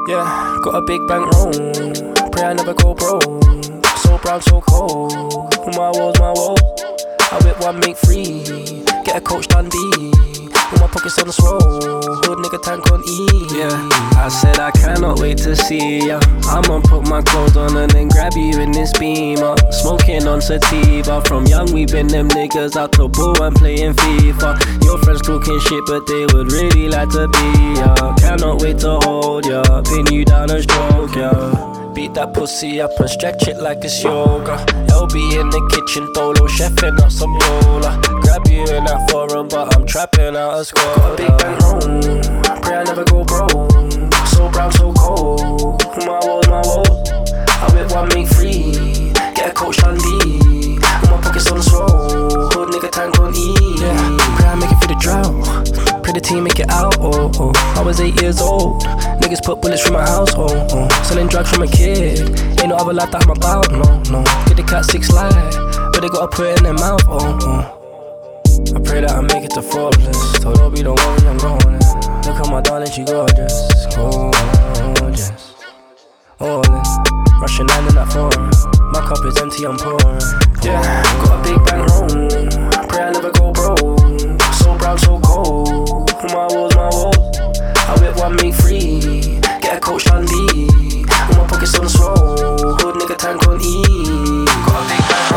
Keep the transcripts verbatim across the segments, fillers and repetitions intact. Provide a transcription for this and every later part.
Yeah, got a big bank roll. Pray I never go broke. So brown, so cold. My walls, my walls. I whip one, make three. Get a coach Dundee. With my pockets on the swole. Hood nigga tank on E. Yeah, I said I cannot wait to see ya. I'ma put my clothes on and then grab you in this beamer. Smoking on sativa. From young we been them niggas out to ball and playing FIFA. Your friends talking shit but they would really like to be ya. Cannot wait to hold ya, pin you down and stroke ya. Beat that pussy up and stretch it like it's yoga. L B in the kitchen, Dolo chefing up some Yola. Grab you in that foreign, but I'm trapping out a squad. Got a big bank roll, pray I never go broke. So brown, so cold. My walls, my walls. I whip one, make three. Get a coach Dundee. With my pockets on the swole. Hood nigga tank on E. Yeah, pray I make it through the drought. Pray the team make it out. Oh, oh. I was eight years old. Niggas put bullets through my house, oh, oh. Selling drugs from a kid. Ain't no other life that I'm about, no, no. Get the cat six light, but they gotta put it in their mouth, oh, oh. I pray that I make it to flawless. Told Obi don't worry, I'm going. Look at my darling, she gorgeous, gorgeous. All in, Russian nine in that foreign. My cup is empty, I'm pouring. Yeah, got a big bank roll. Pray I never go broke. So brown, so cold. My walls, my walls. I whip one, make three. Get a coach Dundee. With my pockets on the swole. Hood nigga tank on E. Got a big bank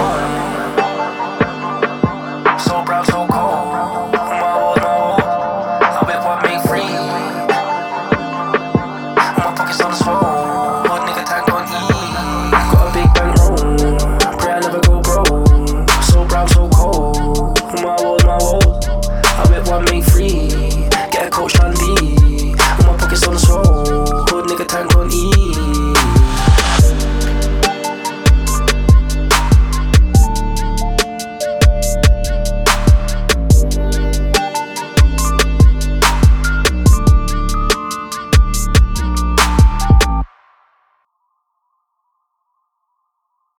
roll. So brown, so cold. My walls, my walls. I whip one, make three. With my pockets on the swole. Hood nigga tank on E. Got a big bank roll. Pray I never go broke. So brown, so cold. My walls, my walls. I whip one, make three.